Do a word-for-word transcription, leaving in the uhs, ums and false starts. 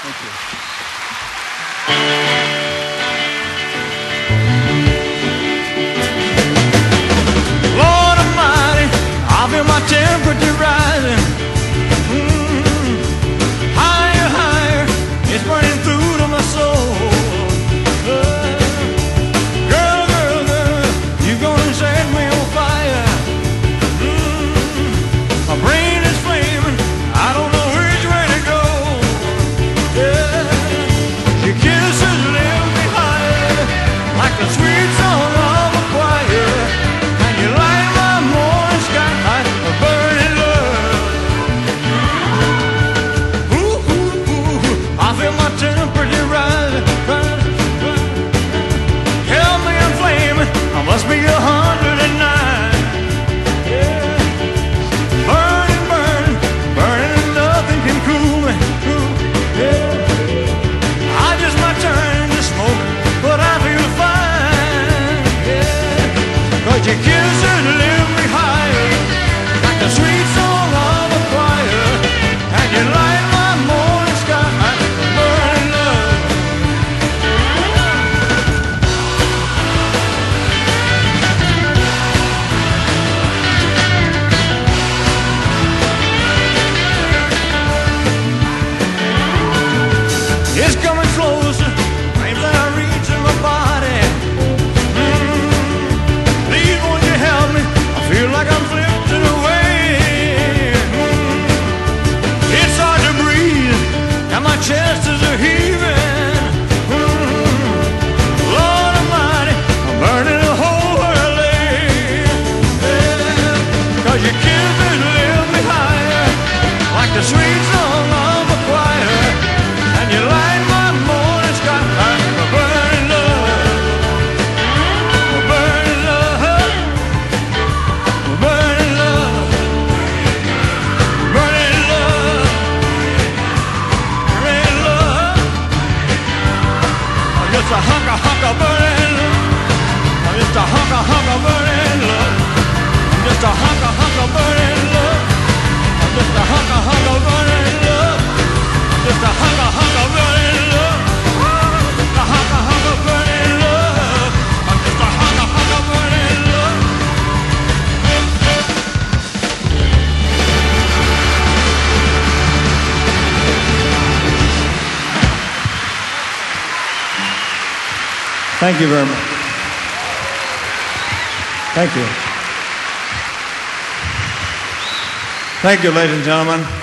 Thank you. Lord Almighty, I feel my temperature rising. Mm-hmm. Higher, higher, it's burning through to my soul. Uh, girl, girl, girl, you're gonna set me on fire. Mm-hmm. My brain is flaming, I don't know which way to go. Yeah. Your kisses lift me higher, like a sweet song of a choir, and you light my morning sky a burning love. Ooh, ooh, ooh, I feel my temperature rise, rise, rise. Help me, I'm flaming, I must be a hundred and nine. Yeah. Burning, burning, burning, and nothing can cool me. Cool. Yeah. I just might turn to smoke, but I feel fine. Yeah. Cause your kisses lift me higher, like a sweet song of a choir, and you light my morning sky a burning love. It's coming closer, flames are reaching my body. Mm. Please won't you help me? I feel like I'm drifting away. Mm. It's hard to breathe, and my chest is a heaving. Mm. Lord Almighty, I'm burning a hole where I lay. Yeah. Cause your kisses lift me higher, like the sweet song of a choir, and you light my morning sky a burning love, a burning love, a burning love, burning love, burning love. I'm just a hunk of hunk of burning love. I'm just a hunk of hunk of burning love. I'm just a hunk of hunk of burning love. I'm just a hunk of hunk of burning love. Just a hunk of hunk of burning love. Just a hunk of hunk of burning love. I'm just a hunk of hunk of burning love. Thank you very much. Thank you. Thank you, ladies and gentlemen.